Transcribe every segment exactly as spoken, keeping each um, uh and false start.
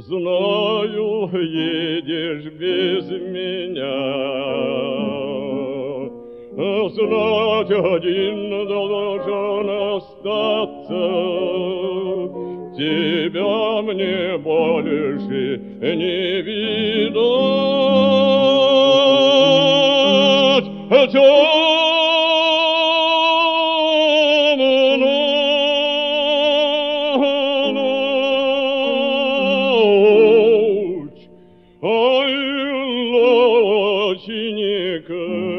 Знаю, едешь без меня. Знать один должен остаться, тебя мне больше не видать. Темно ночь, ой, лучника.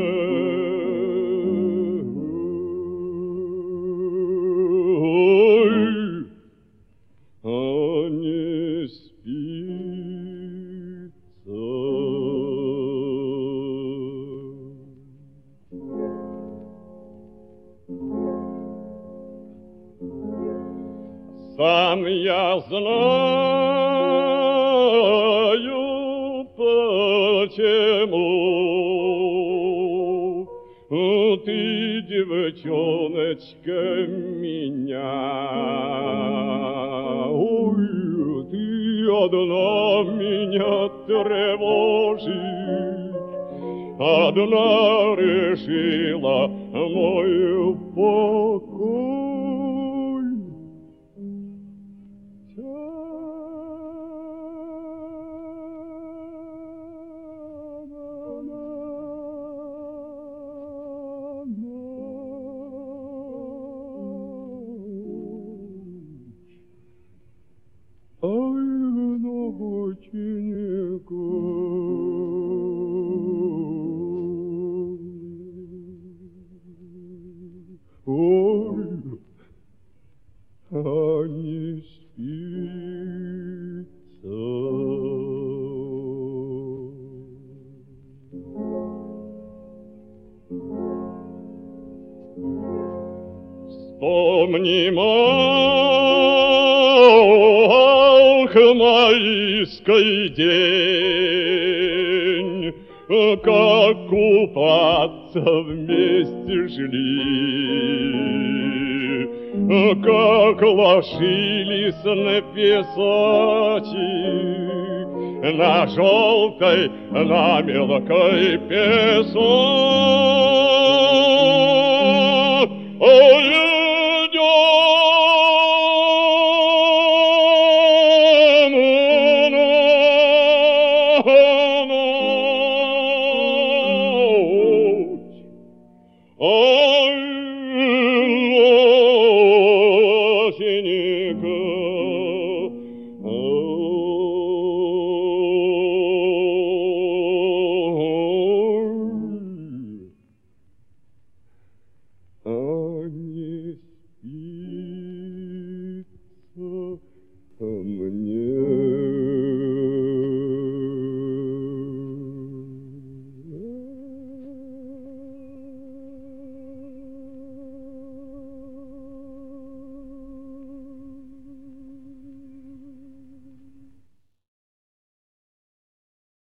Сам я знаю, почему ты, девчоночка, меня, ой, ты одна меня тревожишь, одна решила мой покой. Ой, ночнику, ой, а не спится. Вспомни, мах, майский день, как купаться вместе шли, как ложились на песочек, на желтой, на мелкой песок. Ой, ночь, ой,